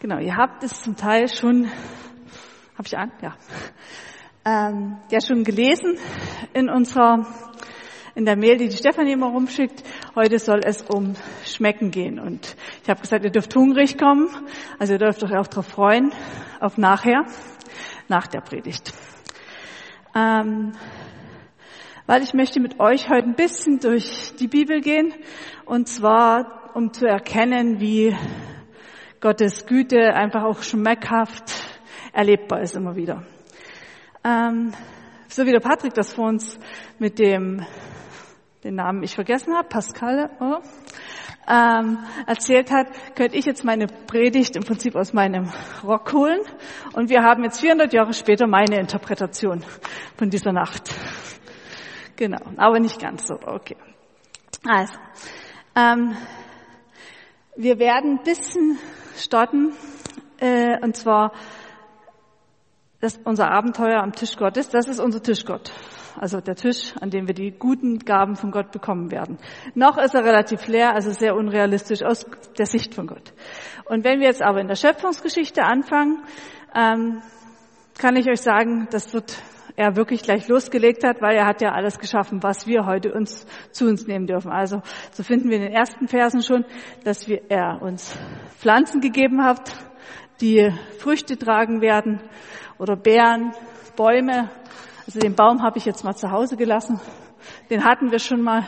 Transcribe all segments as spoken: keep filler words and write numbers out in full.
Genau, ihr habt es zum Teil schon, habe ich an? Ja. Ähm, ja, schon gelesen in unserer, in der Mail, die die Stefanie immer rumschickt. Heute soll es um Schmecken gehen. Und ich habe gesagt, ihr dürft hungrig kommen. Also ihr dürft euch auch darauf freuen, auf nachher, nach der Predigt. Ähm, weil ich möchte mit euch heute ein bisschen durch die Bibel gehen. Und zwar, um zu erkennen, wie Gottes Güte einfach auch schmeckhaft erlebbar ist immer wieder. Ähm, so wie der Patrick das vor uns mit dem, den Namen ich vergessen habe, Pascal, oder? Ähm, erzählt hat, könnte ich jetzt meine Predigt im Prinzip aus meinem Rock holen. Und wir haben jetzt vierhundert Jahre später meine Interpretation von dieser Nacht. Genau, aber nicht ganz so, okay. Also, ähm, wir werden ein bisschen starten, äh, und zwar das unser Abenteuer am Tisch Gottes. Das ist unser Tischgott, also der Tisch, an dem wir die guten Gaben von Gott bekommen werden. Noch ist er relativ leer, also sehr unrealistisch aus der Sicht von Gott. Und wenn wir jetzt aber in der Schöpfungsgeschichte anfangen, ähm, kann ich euch sagen, das wird er wirklich gleich losgelegt hat, weil er hat ja alles geschaffen, was wir heute uns zu uns nehmen dürfen. Also so finden wir in den ersten Versen schon, dass wir, er uns Pflanzen gegeben hat, die Früchte tragen werden oder Beeren, Bäume. Also den Baum habe ich jetzt mal zu Hause gelassen. Den hatten wir schon mal.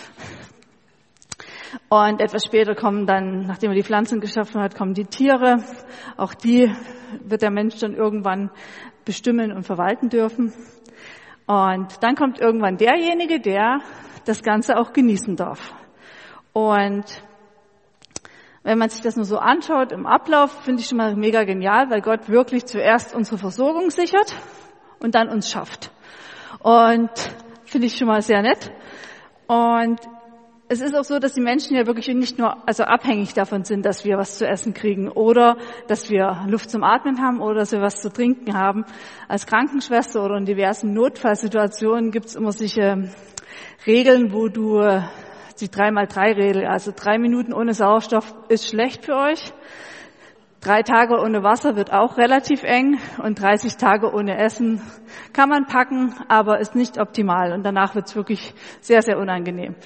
Und etwas später kommen dann, nachdem er die Pflanzen geschaffen hat, kommen die Tiere. Auch die wird der Mensch dann irgendwann bestimmen und verwalten dürfen. Und dann kommt irgendwann derjenige, der das Ganze auch genießen darf. Und wenn man sich das nur so anschaut im Ablauf, finde ich schon mal mega genial, weil Gott wirklich zuerst unsere Versorgung sichert und dann uns schafft. Und finde ich schon mal sehr nett. Und es ist auch so, dass die Menschen ja wirklich nicht nur also abhängig davon sind, dass wir was zu essen kriegen oder dass wir Luft zum Atmen haben oder dass wir was zu trinken haben. Als Krankenschwester oder in diversen Notfallsituationen gibt es immer solche Regeln, wo du die drei mal drei Regel, also drei Minuten ohne Sauerstoff ist schlecht für euch. Drei Tage ohne Wasser wird auch relativ eng und dreißig Tage ohne Essen kann man packen, aber ist nicht optimal und danach wird es wirklich sehr, sehr unangenehm.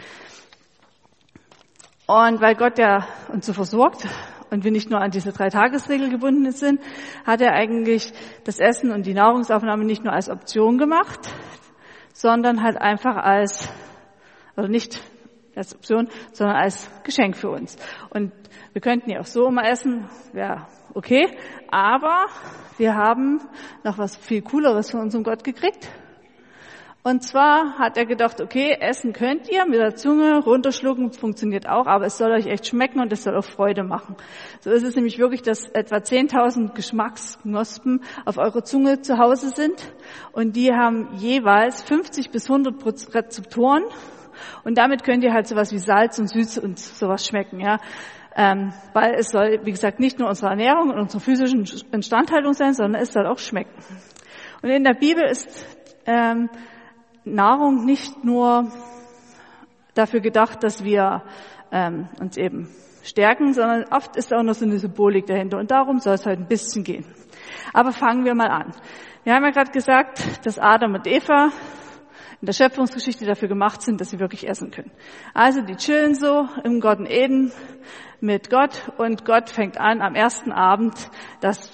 Und weil Gott ja uns so versorgt und wir nicht nur an diese Drei-Tages-Regel gebunden sind, hat er eigentlich das Essen und die Nahrungsaufnahme nicht nur als Option gemacht, sondern halt einfach als, also nicht als Option, sondern als Geschenk für uns. Und wir könnten ja auch so immer essen, wäre okay, aber wir haben noch was viel Cooleres von unserem Gott gekriegt. Und zwar hat er gedacht, okay, essen könnt ihr, mit der Zunge runterschlucken, funktioniert auch, aber es soll euch echt schmecken und es soll auch Freude machen. So ist es nämlich wirklich, dass etwa zehntausend Geschmacksknospen auf eurer Zunge zu Hause sind und die haben jeweils fünfzig bis hundert Rezeptoren und damit könnt ihr halt sowas wie Salz und Süße und sowas schmecken, ja. Ähm, weil es soll, wie gesagt, nicht nur unsere Ernährung und unsere physischen Instandhaltung sein, sondern es soll auch schmecken. Und in der Bibel ist ähm, Nahrung nicht nur dafür gedacht, dass wir ähm, uns eben stärken, sondern oft ist auch noch so eine Symbolik dahinter und darum soll es heute ein bisschen gehen. Aber fangen wir mal an. Wir haben ja gerade gesagt, dass Adam und Eva in der Schöpfungsgeschichte dafür gemacht sind, dass sie wirklich essen können. Also die chillen so im Garten Eden mit Gott und Gott fängt an, am ersten Abend das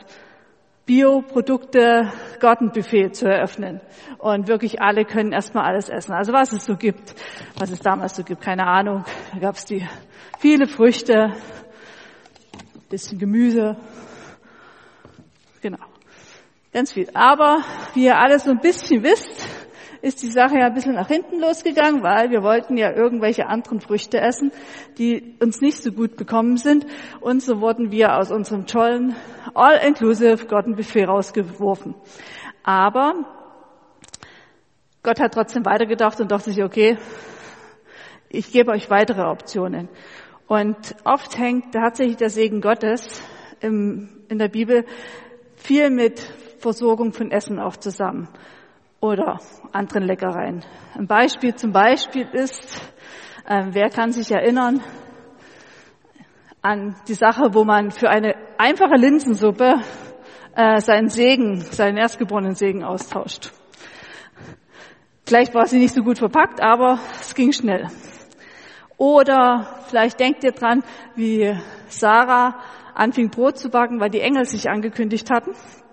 Bioprodukte Gartenbuffet zu eröffnen. Und wirklich alle können erstmal alles essen. Also was es so gibt, was es damals so gibt, keine Ahnung. Da gab es die viele Früchte, bisschen Gemüse, genau, ganz viel. Aber wie ihr alle so ein bisschen wisst, ist die Sache ja ein bisschen nach hinten losgegangen, weil wir wollten ja irgendwelche anderen Früchte essen, die uns nicht so gut bekommen sind. Und so wurden wir aus unserem tollen All-Inclusive Gartenbuffet rausgeworfen. Aber Gott hat trotzdem weitergedacht und dachte sich, okay, ich gebe euch weitere Optionen. Und oft hängt tatsächlich der Segen Gottes im, in der Bibel viel mit Versorgung von Essen auch zusammen. Oder anderen Leckereien. Ein Beispiel zum Beispiel ist, äh, wer kann sich erinnern, an die Sache, wo man für eine einfache Linsensuppe äh, seinen Segen, seinen erstgeborenen Segen austauscht. Vielleicht war sie nicht so gut verpackt, aber es ging schnell. Oder vielleicht denkt ihr dran, wie Sarah anfing Brot zu backen, weil die Engel sich angekündigt hatten.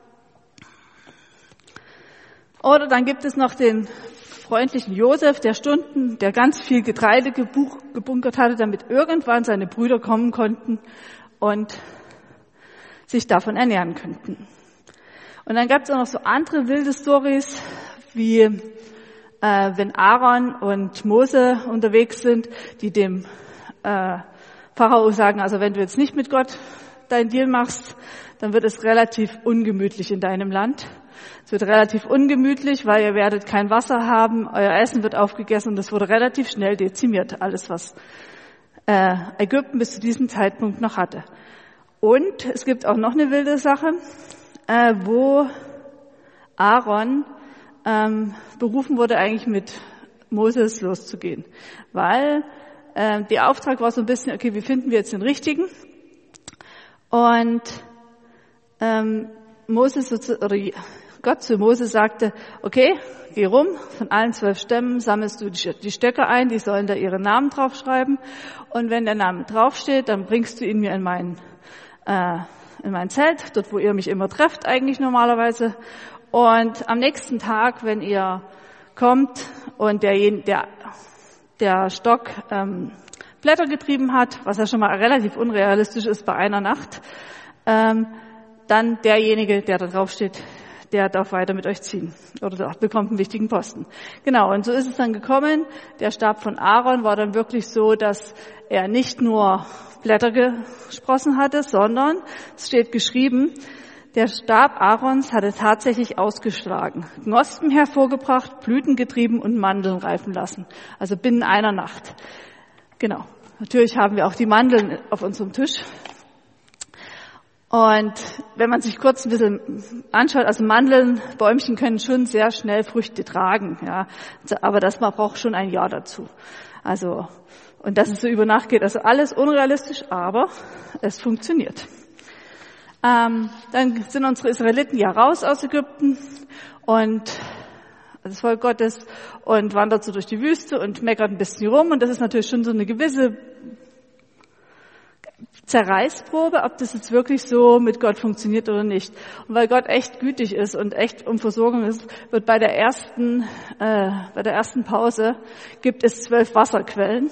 Oder dann gibt es noch den freundlichen Josef, der Stunden, der ganz viel Getreide gebuch, gebunkert hatte, damit irgendwann seine Brüder kommen konnten und sich davon ernähren könnten. Und dann gab es auch noch so andere wilde Storys, wie äh, wenn Aaron und Mose unterwegs sind, die dem äh, Pharao sagen, also wenn du jetzt nicht mit Gott deinen Deal machst, dann wird es relativ ungemütlich in deinem Land. Es wird relativ ungemütlich, weil ihr werdet kein Wasser haben, euer Essen wird aufgegessen und es wurde relativ schnell dezimiert, alles was äh, Ägypten bis zu diesem Zeitpunkt noch hatte. Und es gibt auch noch eine wilde Sache, äh, wo Aaron ähm, berufen wurde, eigentlich mit Moses loszugehen, weil äh, der Auftrag war so ein bisschen, okay, wie finden wir jetzt den Richtigen? Und ähm, Moses oder Gott zu Mose sagte, okay, geh rum, von allen zwölf Stämmen sammelst du die Stöcke ein, die sollen da ihre Namen draufschreiben. Und wenn der Name draufsteht, dann bringst du ihn mir in mein, äh, in mein Zelt, dort wo ihr mich immer trefft eigentlich normalerweise. Und am nächsten Tag, wenn ihr kommt und der, der, der Stock ähm, Blätter getrieben hat, was ja schon mal relativ unrealistisch ist bei einer Nacht, ähm, dann derjenige, der da draufsteht, der darf weiter mit euch ziehen oder bekommt einen wichtigen Posten. Genau, und so ist es dann gekommen. Der Stab von Aaron war dann wirklich so, dass er nicht nur Blätter gesprossen hatte, sondern es steht geschrieben, der Stab Aarons hatte tatsächlich ausgeschlagen, Knospen hervorgebracht, Blüten getrieben und Mandeln reifen lassen. Also binnen einer Nacht. Genau. Natürlich haben wir auch die Mandeln auf unserem Tisch. Und wenn man sich kurz ein bisschen anschaut, also Mandeln, Bäumchen können schon sehr schnell Früchte tragen, ja. Aber das, man braucht schon ein Jahr dazu. Also, und dass es so über Nacht geht, also alles unrealistisch, aber es funktioniert. Ähm, dann sind unsere Israeliten ja raus aus Ägypten und das Volk Gottes und wandert so durch die Wüste und meckert ein bisschen rum und das ist natürlich schon so eine gewisse Zerreißprobe, ob das jetzt wirklich so mit Gott funktioniert oder nicht. Und weil Gott echt gütig ist und echt um Versorgung ist, wird bei der ersten, äh, bei der ersten Pause gibt es zwölf Wasserquellen.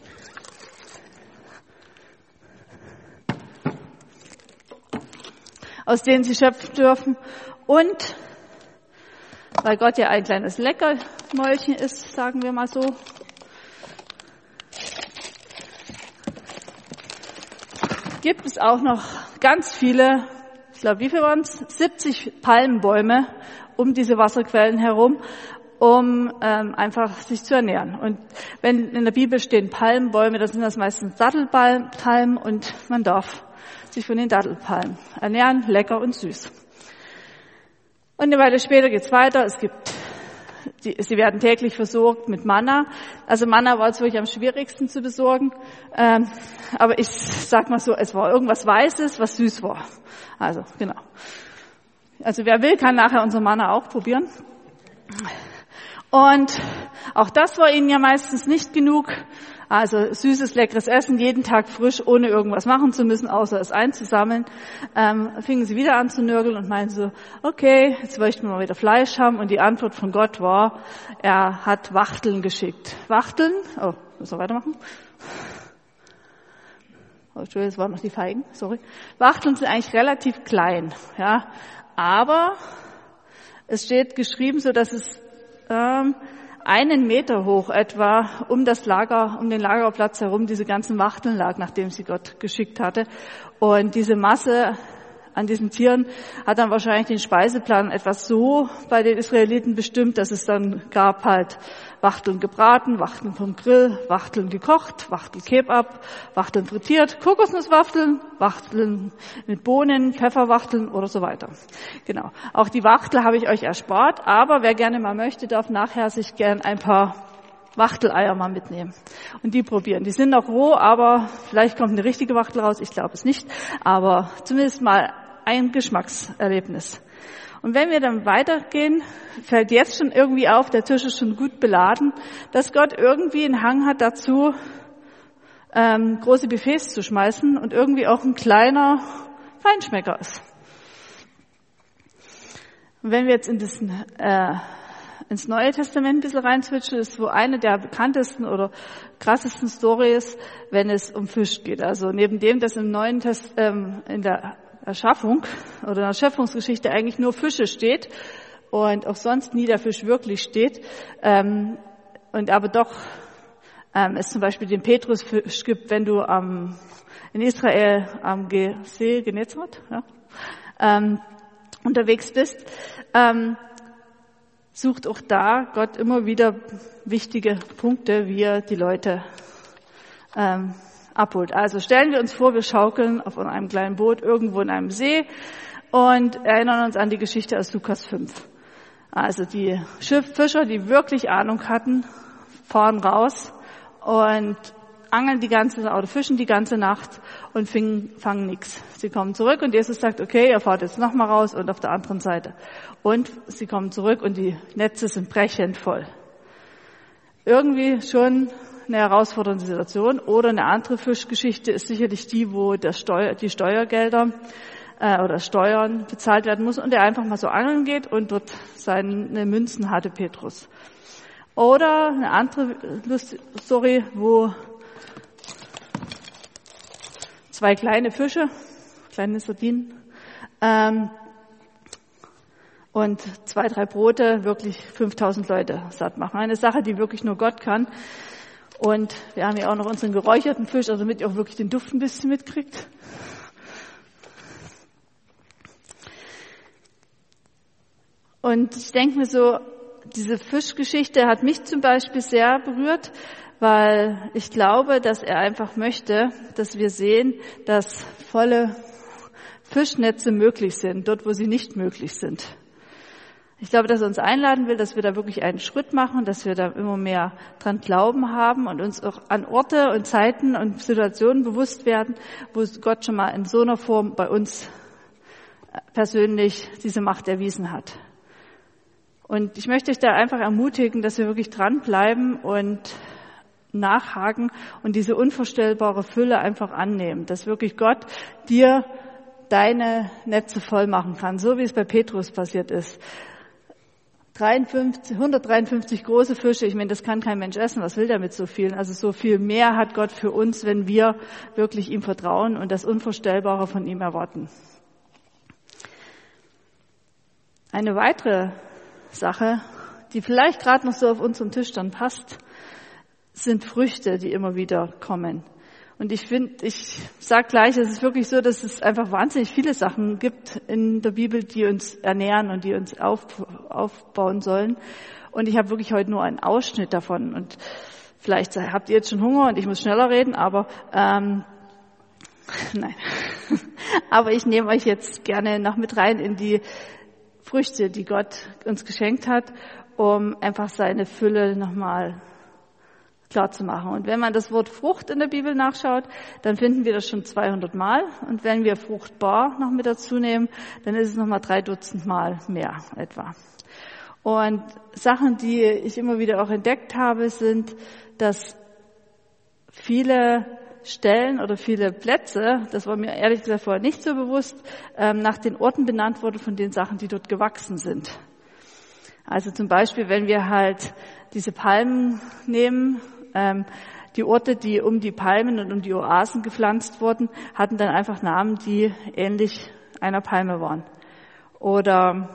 Aus denen sie schöpfen dürfen. Und weil Gott ja ein kleines Leckermäulchen ist, sagen wir mal so, gibt es auch noch ganz viele, ich glaube, wie viel waren es? siebzig Palmenbäume um diese Wasserquellen herum, um ähm, einfach sich zu ernähren. Und wenn in der Bibel stehen Palmenbäume, dann sind das meistens Dattelpalmen und man darf sich von den Dattelpalmen ernähren, lecker und süß. Und eine Weile später geht's weiter. Es gibt, die, sie werden täglich versorgt mit Manna. Also Manna war jetzt wirklich am schwierigsten zu besorgen. Ähm, aber ich sag mal so, es war irgendwas Weißes, was süß war. Also genau. Also wer will, kann nachher unser Manna auch probieren. Und auch das war ihnen ja meistens nicht genug. Also süßes, leckeres Essen, jeden Tag frisch, ohne irgendwas machen zu müssen, außer es einzusammeln. Ähm, fingen sie wieder an zu nörgeln und meinten so, okay, jetzt möchten wir mal wieder Fleisch haben. Und die Antwort von Gott war, er hat Wachteln geschickt. Wachteln, oh, müssen wir weitermachen? Oh, Entschuldigung, das waren noch die Feigen, sorry. Wachteln sind eigentlich relativ klein, ja. Aber es steht geschrieben, so dass es ähm, einen Meter hoch etwa um das Lager, um den Lagerplatz herum diese ganzen Wachteln lag, nachdem sie Gott geschickt hatte. Und diese Masse an diesen Tieren hat dann wahrscheinlich den Speiseplan etwas so bei den Israeliten bestimmt, dass es dann gab halt Wachteln gebraten, Wachteln vom Grill, Wachteln gekocht, Wachtel Kebab, Wachteln frittiert, Kokosnusswafteln, Wachteln mit Bohnen, Pfefferwachteln oder so weiter. Genau. Auch die Wachtel habe ich euch erspart, aber wer gerne mal möchte, darf nachher sich gern ein paar Wachteleier mal mitnehmen und die probieren. Die sind noch roh, aber vielleicht kommt eine richtige Wachtel raus. Ich glaube es nicht, aber zumindest mal ein Geschmackserlebnis. Und wenn wir dann weitergehen, fällt jetzt schon irgendwie auf, der Tisch ist schon gut beladen, dass Gott irgendwie einen Hang hat dazu, ähm, große Buffets zu schmeißen und irgendwie auch ein kleiner Feinschmecker ist. Und wenn wir jetzt in das, äh, ins Neue Testament ein bisschen reinswitchen, ist wo eine der bekanntesten oder krassesten Stories, wenn es um Fisch geht. Also neben dem, dass im Neuen Test, ähm, in der Erschaffung oder in der Schöpfungsgeschichte eigentlich nur Fische steht und auch sonst nie der Fisch wirklich steht, ähm, und aber doch ähm, es zum Beispiel den Petrusfisch gibt, wenn du am in Israel am See Genezareth ja, ähm, unterwegs bist, ähm, sucht auch da Gott immer wieder wichtige Punkte, wie er die Leute ähm, abholt. Also stellen wir uns vor, wir schaukeln auf einem kleinen Boot irgendwo in einem See und erinnern uns an die Geschichte aus Lukas fünf. Also die Schifffischer, die wirklich Ahnung hatten, fahren raus und angeln die ganze oder fischen die ganze Nacht und fingen, fangen nichts. Sie kommen zurück und Jesus sagt, okay, ihr fahrt jetzt nochmal raus und auf der anderen Seite. Und sie kommen zurück und die Netze sind brechend voll. Irgendwie schon eine herausfordernde Situation. Oder eine andere Fischgeschichte ist sicherlich die, wo der Steuer, die Steuergelder äh, oder Steuern bezahlt werden muss und er einfach mal so angeln geht und dort seine Münzen hatte, Petrus. Oder eine andere Story, wo zwei kleine Fische, kleine Sardinen, ähm, und zwei, drei Brote wirklich fünftausend Leute satt machen. Eine Sache, die wirklich nur Gott kann. Und wir haben ja auch noch unseren geräucherten Fisch, also damit ihr auch wirklich den Duft ein bisschen mitkriegt. Und ich denke mir so, diese Fischgeschichte hat mich zum Beispiel sehr berührt, weil ich glaube, dass er einfach möchte, dass wir sehen, dass volle Fischnetze möglich sind, dort wo sie nicht möglich sind. Ich glaube, dass er uns einladen will, dass wir da wirklich einen Schritt machen, dass wir da immer mehr dran glauben haben und uns auch an Orte und Zeiten und Situationen bewusst werden, wo Gott schon mal in so einer Form bei uns persönlich diese Macht erwiesen hat. Und ich möchte euch da einfach ermutigen, dass wir wirklich dranbleiben und nachhaken und diese unvorstellbare Fülle einfach annehmen, dass wirklich Gott dir deine Netze voll machen kann, so wie es bei Petrus passiert ist. dreiundfünfzig, hundertdreiundfünfzig große Fische, ich meine, das kann kein Mensch essen, was will der mit so vielen? Also so viel mehr hat Gott für uns, wenn wir wirklich ihm vertrauen und das Unvorstellbare von ihm erwarten. Eine weitere Sache, die vielleicht gerade noch so auf unseren Tisch dann passt, sind Früchte, die immer wieder kommen. Und ich finde, ich sage gleich, es ist wirklich so, dass es einfach wahnsinnig viele Sachen gibt in der Bibel, die uns ernähren und die uns auf, aufbauen sollen. Und ich habe wirklich heute nur einen Ausschnitt davon. Und vielleicht habt ihr jetzt schon Hunger und ich muss schneller reden, aber ähm, nein. Aber ich nehme euch jetzt gerne noch mit rein in die Früchte, die Gott uns geschenkt hat, um einfach seine Fülle nochmal klar zu machen. Und wenn man das Wort Frucht in der Bibel nachschaut, dann finden wir das schon zweihundert Mal. Und wenn wir fruchtbar noch mit dazu nehmen, dann ist es nochmal drei Dutzend Mal mehr etwa. Und Sachen, die ich immer wieder auch entdeckt habe, sind, dass viele Stellen oder viele Plätze, das war mir ehrlich gesagt vorher nicht so bewusst, nach den Orten benannt wurden von den Sachen, die dort gewachsen sind. Also zum Beispiel, wenn wir halt diese Palmen nehmen, ähm, die Orte, die um die Palmen und um die Oasen gepflanzt wurden, hatten dann einfach Namen, die ähnlich einer Palme waren. Oder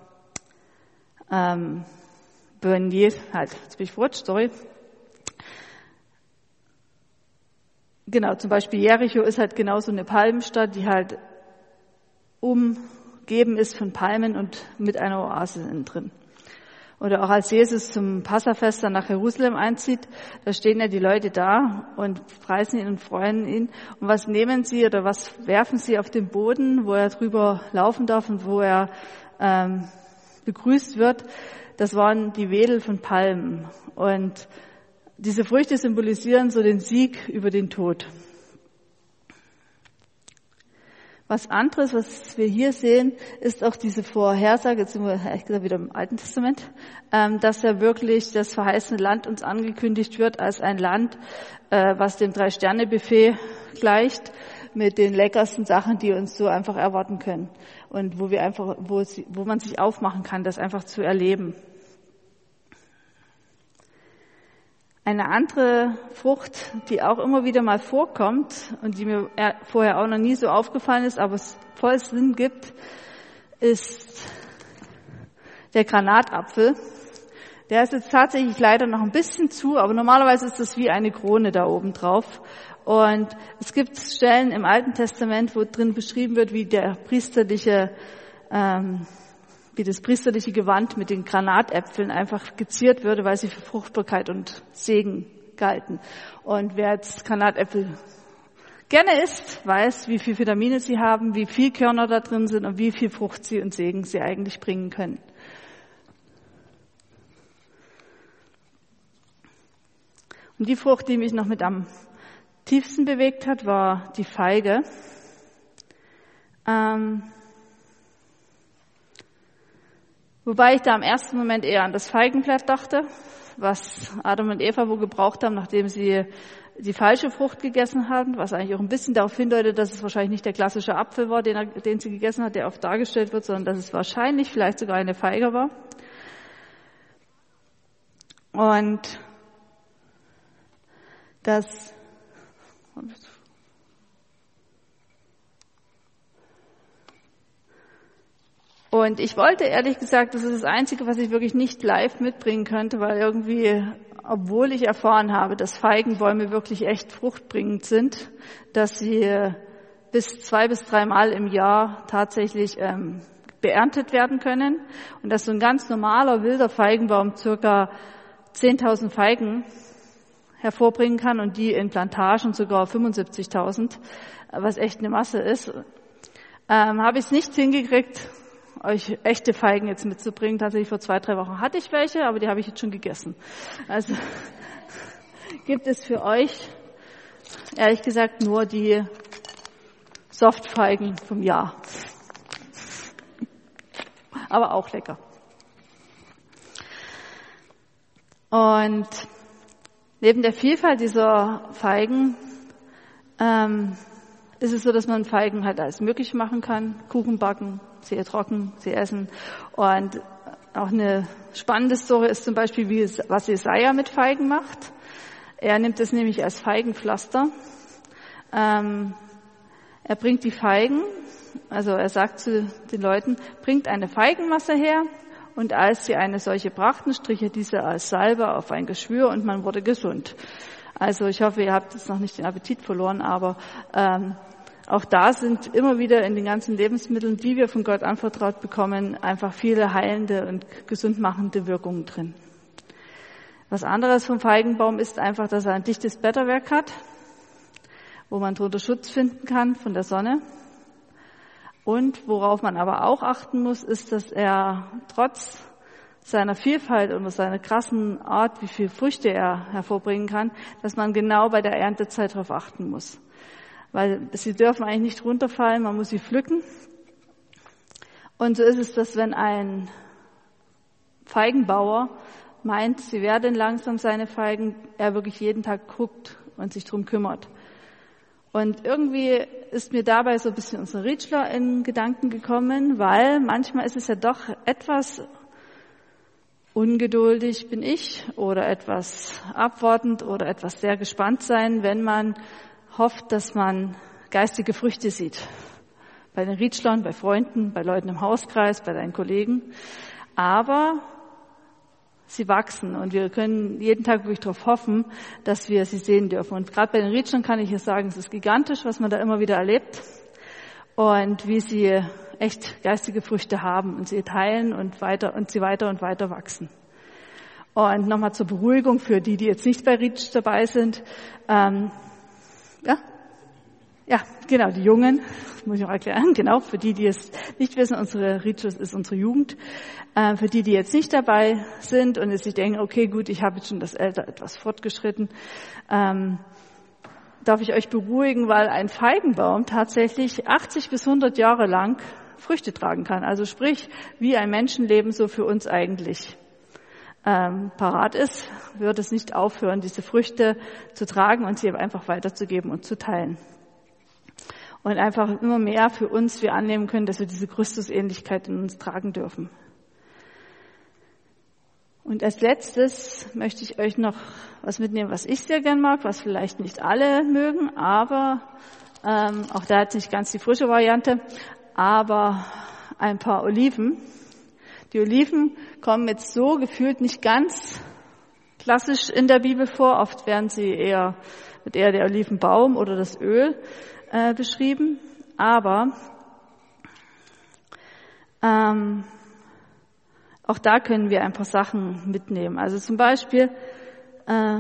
ähm, Bernier, halt, jetzt bin ich verrutscht, sorry. Genau, zum Beispiel Jericho ist halt genauso eine Palmenstadt, die halt umgeben ist von Palmen und mit einer Oase innen drin. Oder auch als Jesus zum Passafest dann nach Jerusalem einzieht, da stehen ja die Leute da und preisen ihn und freuen ihn. Und was nehmen sie oder was werfen sie auf den Boden, wo er drüber laufen darf und wo er ähm, begrüßt wird? Das waren die Wedel von Palmen. Und diese Früchte symbolisieren so den Sieg über den Tod. Was anderes, was wir hier sehen, ist auch diese Vorhersage, jetzt sind wir ehrlich gesagt wieder im Alten Testament, dass ja wirklich das verheißene Land uns angekündigt wird als ein Land, was dem Drei-Sterne-Buffet gleicht, mit den leckersten Sachen, die uns so einfach erwarten können und wo wir einfach, wo, es, wo man sich aufmachen kann, das einfach zu erleben. Eine andere Frucht, die auch immer wieder mal vorkommt und die mir vorher auch noch nie so aufgefallen ist, aber es voll Sinn gibt, ist der Granatapfel. Der ist jetzt tatsächlich leider noch ein bisschen zu, aber normalerweise ist das wie eine Krone da oben drauf. Und es gibt Stellen im Alten Testament, wo drin beschrieben wird, wie der priesterliche ähm, wie das priesterliche Gewand mit den Granatäpfeln einfach geziert würde, weil sie für Fruchtbarkeit und Segen galten. Und wer jetzt Granatäpfel gerne isst, weiß, wie viel Vitamine sie haben, wie viel Körner da drin sind und wie viel Frucht sie und Segen sie eigentlich bringen können. Und die Frucht, die mich noch mit am tiefsten bewegt hat, war die Feige. Ähm, Wobei ich da im ersten Moment eher an das Feigenblatt dachte, was Adam und Eva wohl gebraucht haben, nachdem sie die falsche Frucht gegessen haben, was eigentlich auch ein bisschen darauf hindeutet, dass es wahrscheinlich nicht der klassische Apfel war, den, er, den sie gegessen hat, der oft dargestellt wird, sondern dass es wahrscheinlich vielleicht sogar eine Feige war. Und das Und ich wollte ehrlich gesagt, das ist das Einzige, was ich wirklich nicht live mitbringen könnte, weil irgendwie, obwohl ich erfahren habe, dass Feigenbäume wirklich echt fruchtbringend sind, dass sie bis zwei bis dreimal im Jahr tatsächlich ähm, beerntet werden können und dass so ein ganz normaler wilder Feigenbaum circa zehntausend Feigen hervorbringen kann und die in Plantagen sogar fünfundsiebzigtausend, was echt eine Masse ist, ähm, habe ich es nicht hingekriegt, euch echte Feigen jetzt mitzubringen. Tatsächlich vor zwei, drei Wochen hatte ich welche, aber die habe ich jetzt schon gegessen. Also gibt es für euch, ehrlich gesagt, nur die Softfeigen vom Jahr. Aber auch lecker. Und neben der Vielfalt dieser Feigen ähm, ist es so, dass man Feigen halt alles möglich machen kann. Kuchen backen, sie trocken, sie essen. Und auch eine spannende Story ist zum Beispiel, wie es, was Jesaja mit Feigen macht. Er nimmt es nämlich als Feigenpflaster. Ähm, er bringt die Feigen, also er sagt zu den Leuten, bringt eine Feigenmasse her. Und als sie eine solche brachten, strich er diese als Salbe auf ein Geschwür und man wurde gesund. Also ich hoffe, ihr habt jetzt noch nicht den Appetit verloren, aber ähm, auch da sind immer wieder in den ganzen Lebensmitteln, die wir von Gott anvertraut bekommen, einfach viele heilende und gesundmachende Wirkungen drin. Was anderes vom Feigenbaum ist einfach, dass er ein dichtes Blätterwerk hat, wo man drunter Schutz finden kann von der Sonne. Und worauf man aber auch achten muss, ist, dass er trotz seiner Vielfalt und seiner krassen Art, wie viele Früchte er hervorbringen kann, dass man genau bei der Erntezeit darauf achten muss. Weil sie dürfen eigentlich nicht runterfallen, man muss sie pflücken. Und so ist es, dass wenn ein Feigenbauer meint, sie werden langsam seine Feigen, er wirklich jeden Tag guckt und sich drum kümmert. Und irgendwie ist mir dabei so ein bisschen unser Rietschler in Gedanken gekommen, weil manchmal ist es ja doch etwas ungeduldig bin ich oder etwas abwartend oder etwas sehr gespannt sein, wenn man hofft, dass man geistige Früchte sieht. Bei den Rietschlern, bei Freunden, bei Leuten im Hauskreis, bei deinen Kollegen. Aber sie wachsen und wir können jeden Tag wirklich darauf hoffen, dass wir sie sehen dürfen. Und gerade bei den Rietschlern kann ich jetzt sagen, es ist gigantisch, was man da immer wieder erlebt und wie sie echt geistige Früchte haben und sie teilen und weiter und sie weiter und weiter wachsen. Und nochmal zur Beruhigung für die, die jetzt nicht bei Rietsch dabei sind. Ähm, ja? Ja, genau, die Jungen, muss ich noch erklären, genau, für die, die es nicht wissen, unsere Ritus ist unsere Jugend. Äh, für die, die jetzt nicht dabei sind und jetzt sich denken, okay, gut, ich habe jetzt schon das Alter etwas fortgeschritten, ähm, darf ich euch beruhigen, weil ein Feigenbaum tatsächlich achtzig bis hundert Jahre lang Früchte tragen kann. Also sprich, wie ein Menschenleben so für uns eigentlich ähm, parat ist, wird es nicht aufhören, diese Früchte zu tragen und sie einfach weiterzugeben und zu teilen. Und einfach immer mehr für uns wir annehmen können, dass wir diese Christusähnlichkeit in uns tragen dürfen. Und als letztes möchte ich euch noch was mitnehmen, was ich sehr gern mag, was vielleicht nicht alle mögen, aber ähm, auch da jetzt nicht ganz die frische Variante, aber ein paar Oliven. Die Oliven kommen jetzt so gefühlt nicht ganz klassisch in der Bibel vor. Oft werden sie eher mit eher der Olivenbaum oder das Öl äh, beschrieben. Aber ähm, auch da können wir ein paar Sachen mitnehmen. Also zum Beispiel äh,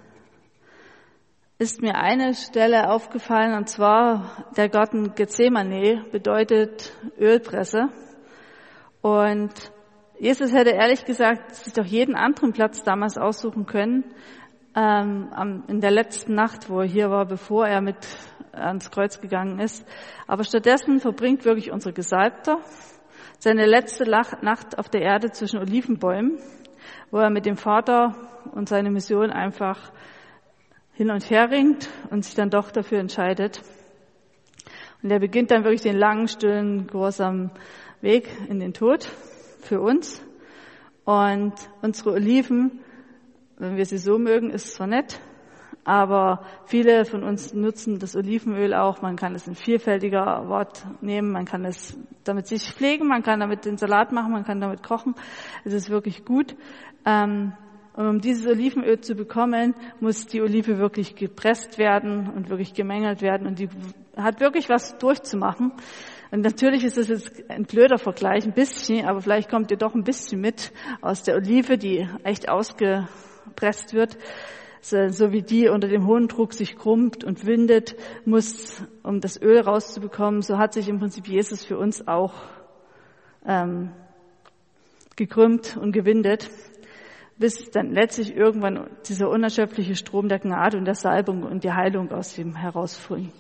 ist mir eine Stelle aufgefallen, und zwar der Garten Gethsemane bedeutet Ölpresse. Und Jesus hätte ehrlich gesagt sich doch jeden anderen Platz damals aussuchen können, ähm, in der letzten Nacht, wo er hier war, bevor er mit ans Kreuz gegangen ist. Aber stattdessen verbringt wirklich unser Gesalbter seine letzte Nacht auf der Erde zwischen Olivenbäumen, wo er mit dem Vater und seine Mission einfach hin und her ringt und sich dann doch dafür entscheidet. Und er beginnt dann wirklich den langen, stillen, gehorsamen Weg in den Tod für uns. Und unsere Oliven, wenn wir sie so mögen, ist zwar nett, aber viele von uns nutzen das Olivenöl auch. Man kann es in vielfältiger Wort nehmen, man kann es damit sich pflegen, man kann damit den Salat machen, man kann damit kochen. Es ist wirklich gut. Und um dieses Olivenöl zu bekommen, muss die Olive wirklich gepresst werden und wirklich gemengelt werden. Und die hat wirklich was durchzumachen. Und natürlich ist es jetzt ein blöder Vergleich, ein bisschen, aber vielleicht kommt ihr doch ein bisschen mit aus der Olive, die echt ausgepresst wird. So wie die unter dem hohen Druck sich krümmt und windet, muss, um das Öl rauszubekommen, so hat sich im Prinzip Jesus für uns auch ähm, gekrümmt und gewindet, bis dann letztlich irgendwann dieser unerschöpfliche Strom der Gnade und der Salbung und die Heilung aus ihm herausfließt.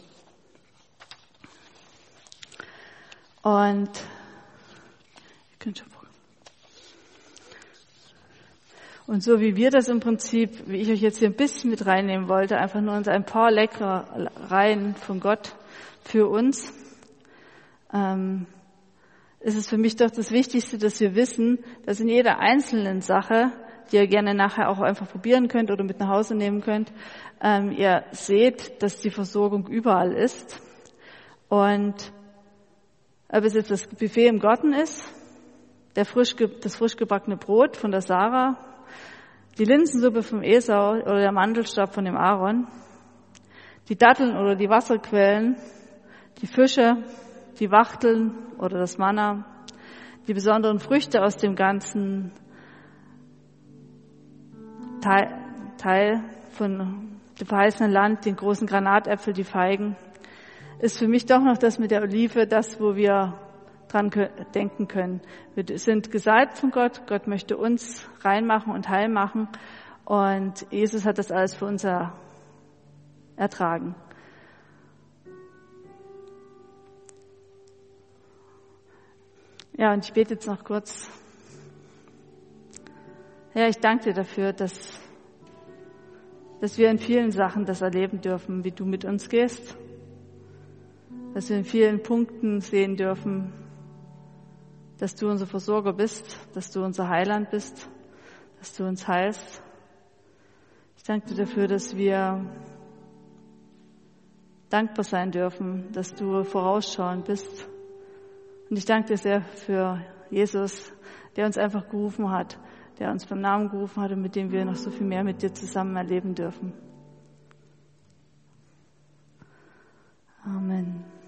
Und ich könnte schon Und so wie wir das im Prinzip, wie ich euch jetzt hier ein bisschen mit reinnehmen wollte, einfach nur uns ein paar Leckereien von Gott für uns, ähm, ist es für mich doch das Wichtigste, dass wir wissen, dass in jeder einzelnen Sache, die ihr gerne nachher auch einfach probieren könnt oder mit nach Hause nehmen könnt, ähm, ihr seht, dass die Versorgung überall ist. Und ob es jetzt das Buffet im Garten ist, der frisch, das frisch gebackene Brot von der Sarah, die Linsensuppe vom Esau oder der Mandelstab von dem Aaron, die Datteln oder die Wasserquellen, die Fische, die Wachteln oder das Manna, die besonderen Früchte aus dem ganzen Teil, Teil von dem verheißenen Land, den großen Granatäpfel, die Feigen, ist für mich doch noch das mit der Olive, das, wo wir dran denken können. Wir sind gesalbt von Gott. Gott möchte uns reinmachen und heil machen. Und Jesus hat das alles für uns ertragen. Ja, und ich bete jetzt noch kurz. Herr, ich danke dir dafür, dass, dass wir in vielen Sachen das erleben dürfen, wie du mit uns gehst. Dass wir in vielen Punkten sehen dürfen, dass du unser Versorger bist, dass du unser Heiland bist, dass du uns heilst. Ich danke dir dafür, dass wir dankbar sein dürfen, dass du vorausschauend bist. Und ich danke dir sehr für Jesus, der uns einfach gerufen hat, der uns beim Namen gerufen hat und mit dem wir noch so viel mehr mit dir zusammen erleben dürfen. Amen.